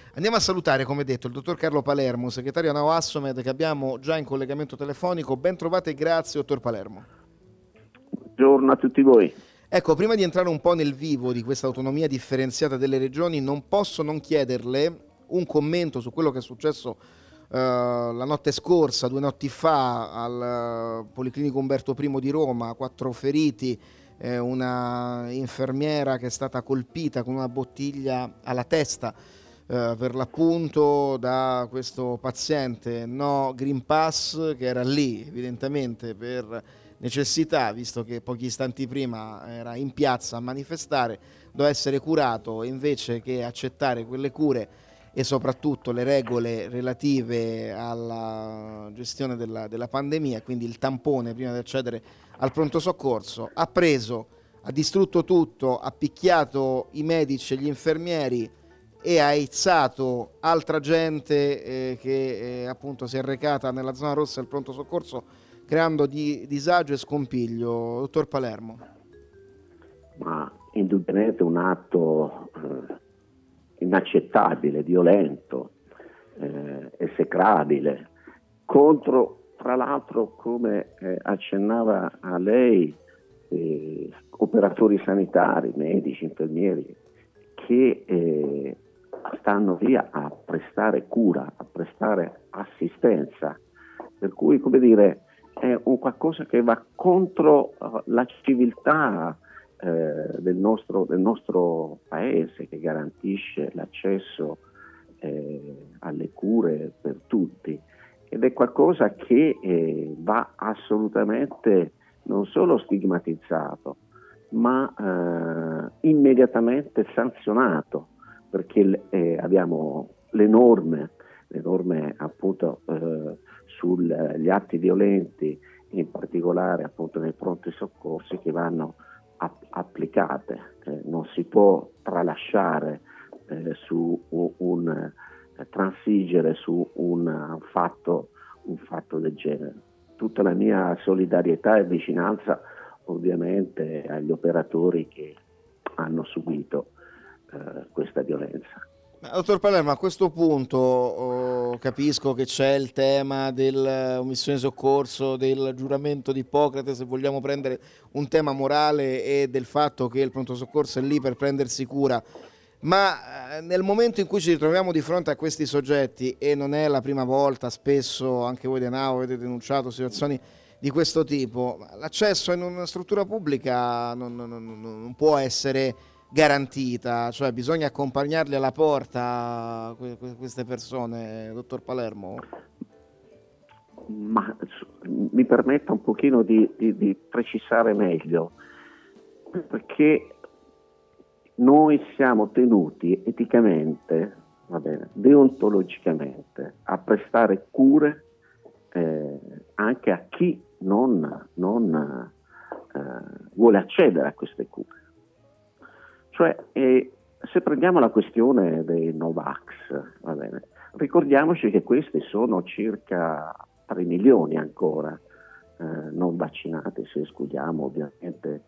Andiamo a salutare, come detto, il dottor Carlo Palermo, segretario Nao Assomed, che abbiamo già in collegamento telefonico. Ben trovate e grazie, dottor Palermo. Buongiorno a tutti voi. Ecco, prima di entrare un po' nel vivo di questa autonomia differenziata delle regioni, non posso non chiederle un commento su quello che è successo la notte scorsa, 2 notti fa, al Policlinico Umberto I di Roma, 4 feriti, una infermiera che è stata colpita con una bottiglia alla testa, per l'appunto, da questo paziente no Green Pass, che era lì evidentemente per necessità, visto che pochi istanti prima era in piazza a manifestare, doveva essere curato, e invece che accettare quelle cure e soprattutto le regole relative alla gestione della pandemia, quindi il tampone prima di accedere al pronto soccorso, ha distrutto tutto, ha picchiato i medici e gli infermieri e ha izzato altra gente che appunto si è recata nella zona rossa del pronto soccorso, creando disagio e scompiglio. Dottor Palermo. Ma indubbiamente un atto inaccettabile, violento, esecrabile, contro, tra l'altro, come accennava a lei, operatori sanitari, medici, infermieri, che stanno lì a prestare cura, a prestare assistenza. Per cui, come dire, è un qualcosa che va contro la civiltà del nostro paese, che garantisce l'accesso alle cure per tutti, ed è qualcosa che va assolutamente non solo stigmatizzato, ma immediatamente sanzionato, perché abbiamo le norme appunto sugli atti violenti, in particolare appunto nei pronti soccorsi, che vanno applicate. Non si può tralasciare transigere su un fatto del genere. Tutta la mia solidarietà e vicinanza ovviamente agli operatori che hanno subito questa violenza. Dottor Palermo, a questo punto capisco che c'è il tema dell'omissione soccorso, del giuramento di Ippocrate, se vogliamo prendere un tema morale, e del fatto che il pronto soccorso è lì per prendersi cura, ma nel momento in cui ci ritroviamo di fronte a questi soggetti, e non è la prima volta, spesso anche voi di Nao avete denunciato situazioni di questo tipo, l'accesso in una struttura pubblica non può essere garantita, cioè bisogna accompagnarli alla porta queste persone, dottor Palermo? Ma mi permetta un pochino di precisare meglio, perché noi siamo tenuti eticamente, va bene, deontologicamente, a prestare cure anche a chi non vuole accedere a queste cure. Cioè, se prendiamo la questione dei Novax, va bene, ricordiamoci che questi sono circa 3 milioni ancora non vaccinati, se escludiamo ovviamente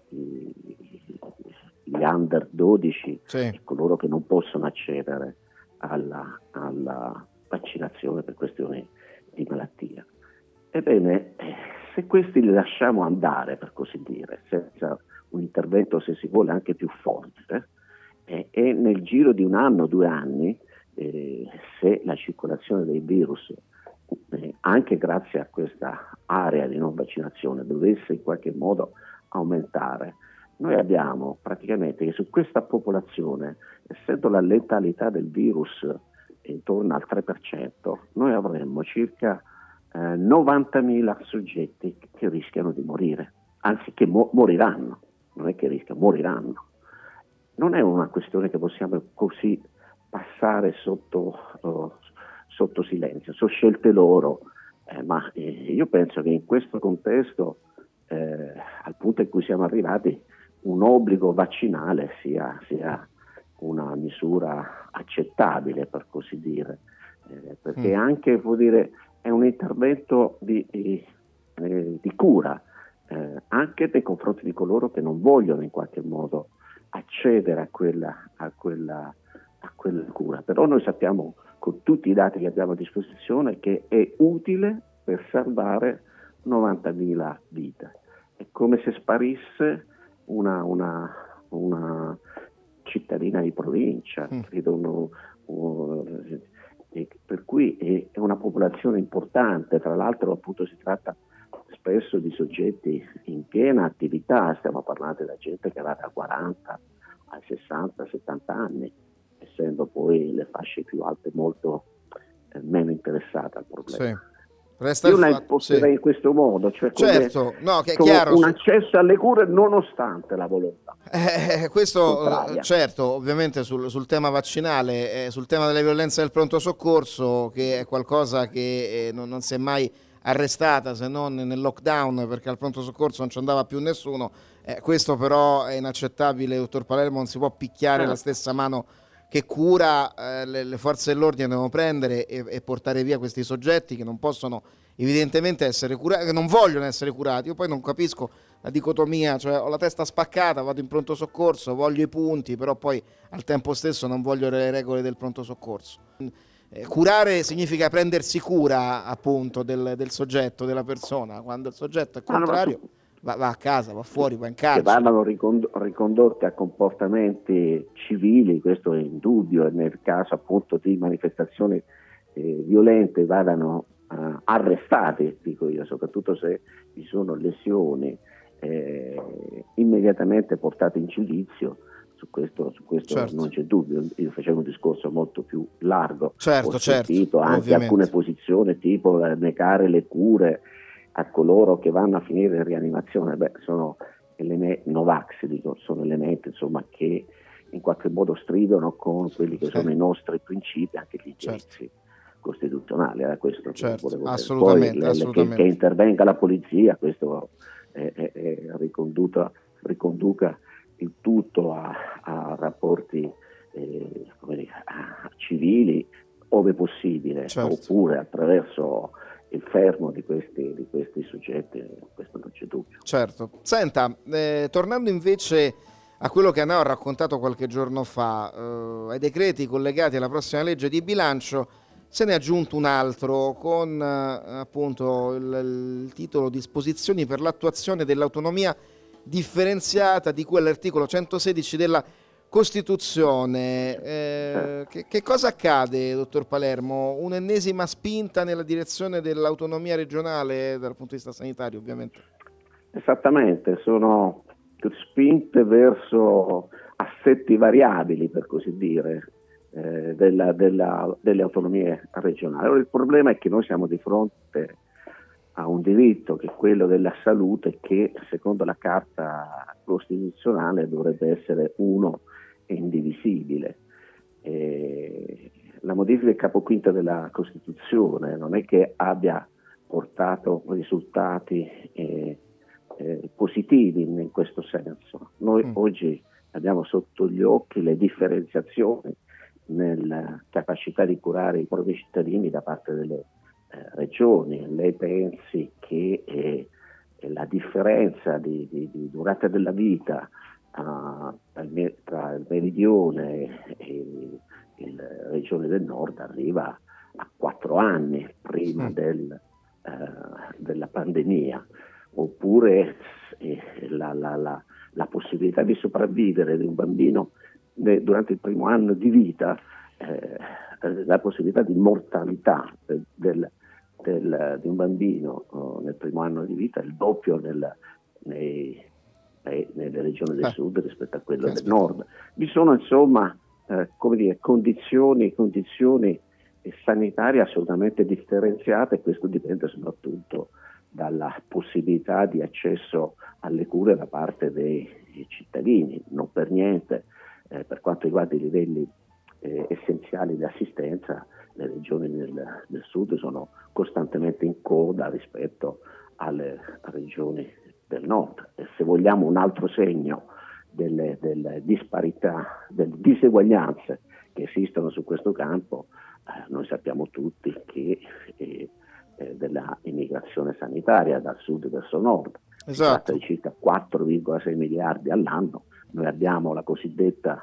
gli under 12, Sì. e coloro che non possono accedere alla vaccinazione per questioni di malattia. Ebbene, se questi li lasciamo andare, per così dire, senza un intervento, se si vuole, anche più forte, e nel giro di 1 anno, 2 anni, se la circolazione dei virus, anche grazie a questa area di non vaccinazione, dovesse in qualche modo aumentare, noi abbiamo praticamente che su questa popolazione, essendo la letalità del virus intorno al 3%, noi avremmo circa 90.000 soggetti che rischiano di morire, anzi che moriranno, non è che rischiano, moriranno. Non è una questione che possiamo così passare sotto silenzio, sono scelte loro, ma io penso che in questo contesto, al punto in cui siamo arrivati, un obbligo vaccinale sia una misura accettabile, per così dire, perché anche, vuol dire, è un intervento di cura, anche nei confronti di coloro che non vogliono in qualche modo accedere a quella a quella cura. Però noi sappiamo, con tutti i dati che abbiamo a disposizione, che è utile per salvare 90.000 vite. È come se sparisse una cittadina di provincia, credo per cui è una popolazione importante. Tra l'altro, appunto, si tratta spesso di soggetti in piena attività, stiamo parlando della gente che va da 40 ai 60, 70 anni, essendo poi le fasce più alte molto meno interessate al problema. Sì. Resta Io il la fatto, imposterei sì. in questo modo, cioè Certo, no, che è come chiaro. un accesso alle cure nonostante la volontà. Questo, contraria. certo, ovviamente sul tema vaccinale, sul tema delle violenze del pronto soccorso, che è qualcosa che non si è mai arrestata se non nel lockdown, perché al pronto soccorso non ci andava più nessuno. Questo però è inaccettabile, dottor Palermo, non si può picchiare la stessa mano che cura. Le forze dell'ordine devono prendere e portare via questi soggetti che non possono evidentemente essere curati, che non vogliono essere curati. Io poi non capisco la dicotomia, cioè ho la testa spaccata, vado in pronto soccorso, voglio i punti, però poi al tempo stesso non voglio le regole del pronto soccorso. Curare significa prendersi cura, appunto, del soggetto, della persona. Quando il soggetto è contrario, va a casa, va fuori, va in che carcere. vadano ricondotti a comportamenti civili, questo è indubbio, e nel caso appunto di manifestazioni violente vadano arrestati, dico io, soprattutto se vi sono lesioni, immediatamente portate in giudizio. Su questo certo. Non c'è dubbio. Io facevo un discorso molto più largo, ho sentito anche ovviamente alcune posizioni tipo negare le cure a coloro che vanno a finire in rianimazione. Sono elementi Novax, dico, sono elementi insomma che in qualche modo stridono con quelli che sono i nostri principi, anche gli interessi costituzionali. Questo volevo assolutamente, poi assolutamente. Che intervenga la polizia, questo riconduca il tutto a rapporti civili, ove possibile, oppure attraverso il fermo di questi soggetti, questo non c'è dubbio. Certo. Senta, tornando invece a quello che Anao ha raccontato qualche giorno fa, ai decreti collegati alla prossima legge di bilancio, se ne è aggiunto un altro con appunto il titolo Disposizioni per l'attuazione dell'autonomia differenziata di cui all'articolo 116 della Costituzione. Che cosa accade, dottor Palermo? Un'ennesima spinta nella direzione dell'autonomia regionale dal punto di vista sanitario, ovviamente? Esattamente, sono spinte verso assetti variabili, per così dire, delle autonomie regionali. Allora, il problema è che noi siamo di fronte a un diritto che è quello della salute, che secondo la Carta Costituzionale dovrebbe essere uno e indivisibile. La modifica del capo quinto della Costituzione non è che abbia portato risultati positivi in questo senso. Noi oggi abbiamo sotto gli occhi le differenziazioni nella capacità di curare i propri cittadini da parte delle regioni. Lei pensi che la differenza di durata della vita tra il meridione e le regioni del nord arriva a 4 anni prima della pandemia, oppure la possibilità di sopravvivere di un bambino durante il primo anno di vita, la possibilità di mortalità di un bambino nel primo anno di vita è il doppio nelle regioni del sud rispetto a quello del nord. Vi sono insomma condizioni sanitarie assolutamente differenziate, e questo dipende soprattutto dalla possibilità di accesso alle cure da parte dei cittadini. Non per niente, per quanto riguarda i livelli essenziali di assistenza, le regioni del sud sono costantemente in coda rispetto alle regioni del nord. E se vogliamo un altro segno delle disparità, delle diseguaglianze che esistono su questo campo, noi sappiamo tutti che della immigrazione sanitaria dal sud verso nord. Si tratta di circa 4,6 miliardi all'anno. Noi abbiamo la cosiddetta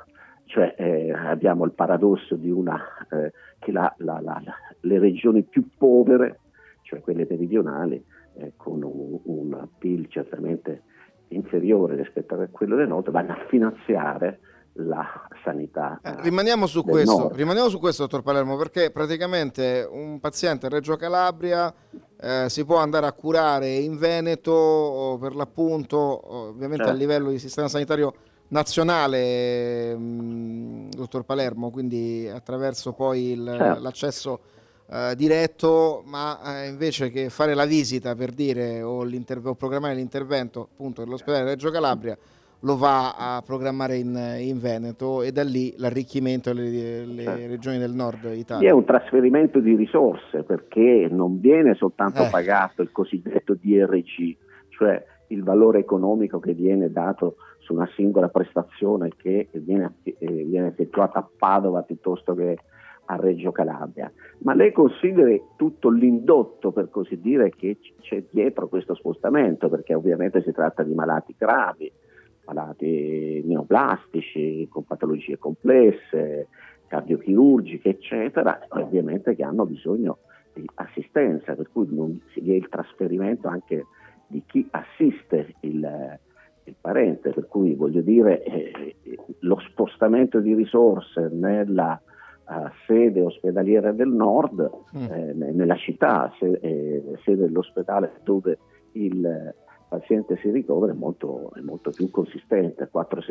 Cioè abbiamo il paradosso di che le regioni più povere, cioè quelle meridionali, con un PIL certamente inferiore rispetto a quello del nord, vanno a finanziare la sanità rimaniamo su del nord. rimaniamo su questo, dottor Palermo, perché praticamente un paziente a Reggio Calabria si può andare a curare in Veneto, per l'appunto, ovviamente a livello di sistema sanitario nazionale, dottor Palermo, quindi attraverso poi Certo. l'accesso diretto, ma invece che fare la visita, per dire, o programmare l'intervento appunto dell'ospedale Reggio Calabria, lo va a programmare in Veneto, e da lì l'arricchimento alle regioni del nord È Italia. un trasferimento di risorse, perché non viene soltanto pagato il cosiddetto DRG, cioè il valore economico che viene dato su una singola prestazione che viene effettuata a Padova piuttosto che a Reggio Calabria, ma lei consideri tutto l'indotto, per così dire, che c'è dietro questo spostamento, perché ovviamente si tratta di malati gravi, malati neoplastici con patologie complesse, cardiochirurgiche, eccetera, ovviamente che hanno bisogno di assistenza, per cui vi è il trasferimento anche di chi assiste il parente, per cui voglio dire lo spostamento di risorse nella sede ospedaliera del nord, nella città, sede dell'ospedale dove il paziente si ricovera, è molto più consistente.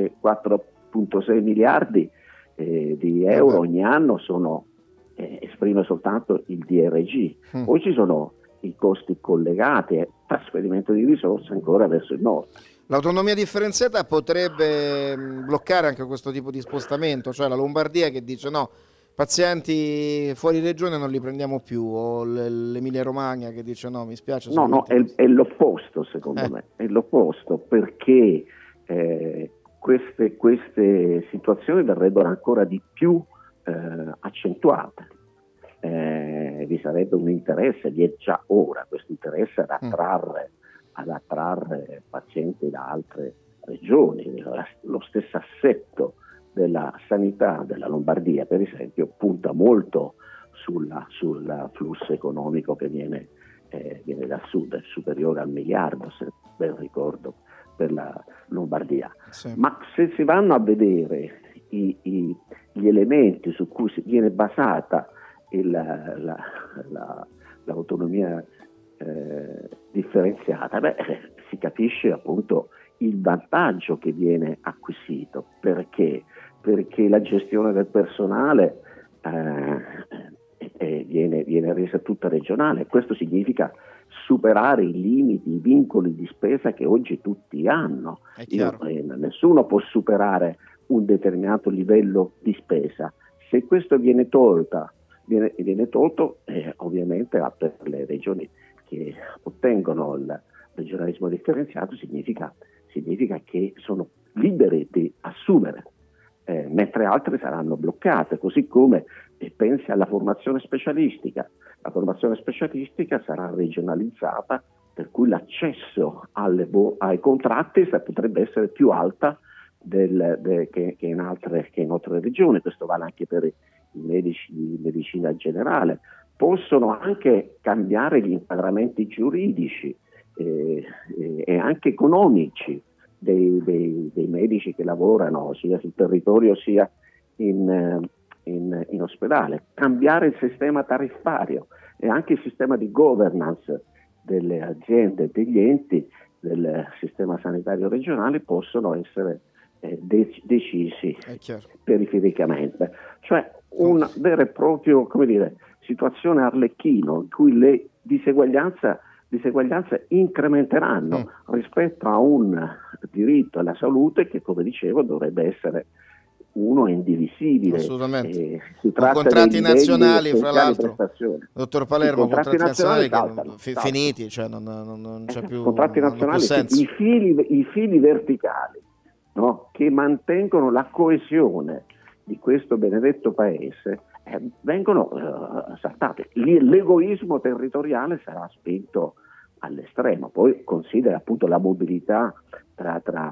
4,6 miliardi di euro ogni anno esprime soltanto il DRG. Poi ci sono i costi collegati e trasferimento di risorse ancora verso il nord. L'autonomia differenziata potrebbe bloccare anche questo tipo di spostamento, cioè la Lombardia che dice no, pazienti fuori regione non li prendiamo più, o l'Emilia Romagna che dice no, mi spiace. No, è l'opposto, secondo me, è l'opposto, perché queste situazioni verrebbero ancora di più accentuate. Vi sarebbe un interesse, vi è già ora questo interesse ad attrarre pazienti da altre regioni. Lo stesso assetto della sanità della Lombardia, per esempio, punta molto sul flusso economico che viene dal sud, è superiore al miliardo, se ben ricordo, per la Lombardia. Sì. Ma se si vanno a vedere gli elementi su cui viene basata l'autonomia differenziata, si capisce appunto il vantaggio che viene acquisito, perché la gestione del personale viene resa tutta regionale. Questo significa superare i limiti, i vincoli di spesa che oggi tutti hanno. Nessuno può superare un determinato livello di spesa. Se questo viene tolto, ovviamente per le regioni che ottengono il regionalismo differenziato significa che sono libere di assumere, mentre altre saranno bloccate, così come pensi alla formazione specialistica. La formazione specialistica sarà regionalizzata, per cui l'accesso ai contratti potrebbe essere più alta che in altre regioni. Questo vale anche per i medici di medicina generale. Possono anche cambiare gli inquadramenti giuridici e anche economici dei medici che lavorano sia sul territorio sia in ospedale, cambiare il sistema tariffario e anche il sistema di governance delle aziende e degli enti del sistema sanitario regionale possono essere decisi perifericamente, cioè un vero e proprio, situazione arlecchino in cui le diseguaglianze incrementeranno rispetto a un diritto alla salute che, come dicevo, dovrebbe essere uno e indivisibile. Assolutamente. Contratti nazionali, fra l'altro, dottor Palermo, contratti nazionali finiti, cioè non c'è più, contratti nazionali, senso. I fili verticali, no, che mantengono la coesione di questo benedetto paese vengono saltati. L'egoismo territoriale sarà spinto all'estremo. Poi considera appunto la mobilità tra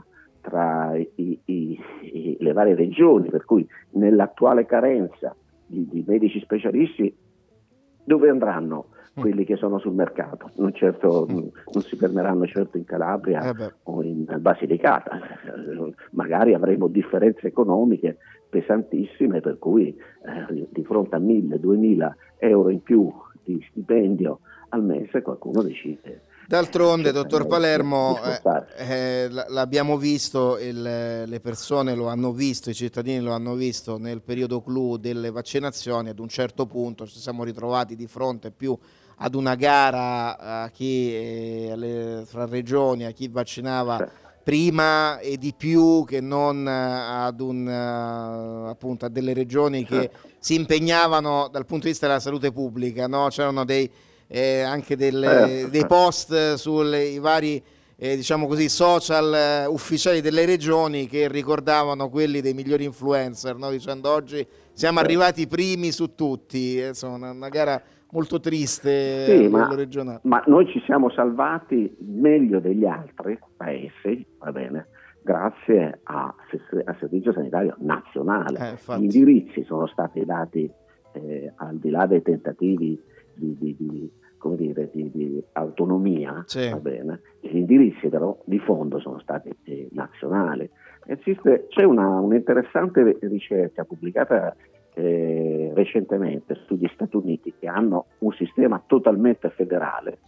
tra le varie regioni, per cui nell'attuale carenza di medici specialisti, dove andranno quelli che sono sul mercato? Non si fermeranno certo in Calabria o in Basilicata, magari avremo differenze economiche pesantissime, per cui di fronte a 1.000-2.000 euro in più di stipendio al mese qualcuno decide. D'altronde, dottor Palermo, l'abbiamo visto, le persone lo hanno visto, i cittadini lo hanno visto nel periodo clou delle vaccinazioni. Ad un certo punto ci siamo ritrovati di fronte più ad una gara fra regioni, a chi vaccinava prima e di più, che non ad appunto a delle regioni che si impegnavano dal punto di vista della salute pubblica, no? C'erano anche dei post sui vari diciamo così social ufficiali delle regioni che ricordavano quelli dei migliori influencer, no? Dicendo oggi siamo arrivati primi su tutti. Insomma, una gara molto triste a livello regionale. Ma noi ci siamo salvati meglio degli altri paesi, va bene, grazie al Servizio Sanitario Nazionale. Gli indirizzi sono stati dati al di là dei tentativi di autonomia, va bene, gli indirizzi però di fondo sono stati nazionali. C'è un'interessante ricerca pubblicata recentemente sugli Stati Uniti, che hanno un sistema totalmente federale,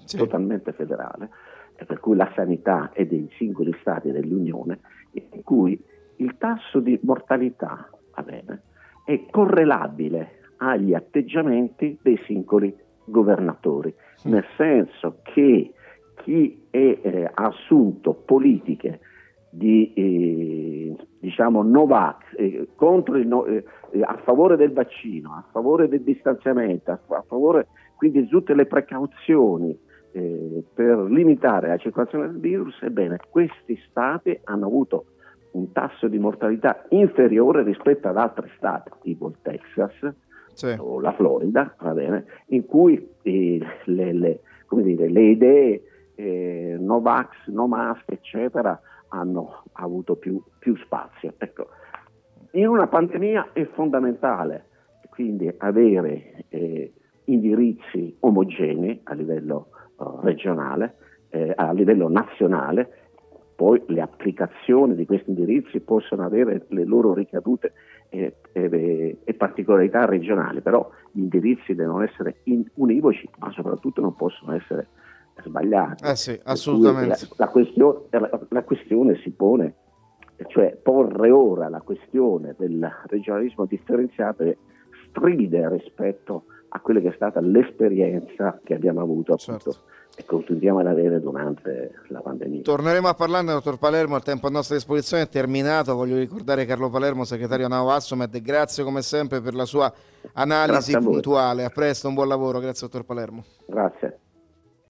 e per cui la sanità è dei singoli stati dell'Unione, in cui il tasso di mortalità, va bene, è correlabile agli atteggiamenti dei singoli governatori, nel senso che chi ha assunto politiche di Novax contro a favore del vaccino, a favore del distanziamento, a favore quindi di tutte le precauzioni per limitare la circolazione del virus, ebbene questi stati hanno avuto un tasso di mortalità inferiore rispetto ad altri stati, tipo il Texas o la Florida, va bene, in cui le idee Novax, no mask, eccetera, hanno avuto più spazio. Ecco, in una pandemia è fondamentale quindi avere indirizzi omogenei a livello regionale, a livello nazionale. Poi le applicazioni di questi indirizzi possono avere le loro ricadute e particolarità regionali, però gli indirizzi devono essere univoci, ma soprattutto non possono essere sbagliati. Assolutamente. La questione si pone, cioè porre ora la questione del regionalismo differenziato stride rispetto a quella che è stata l'esperienza che abbiamo avuto appunto e continuiamo ad avere durante la pandemia. Torneremo a parlarne, dottor Palermo, il tempo a nostra disposizione è terminato. Voglio ricordare Carlo Palermo, segretario NAO Assomed, grazie come sempre per la sua analisi puntuale. A presto, un buon lavoro, grazie dottor Palermo. Grazie.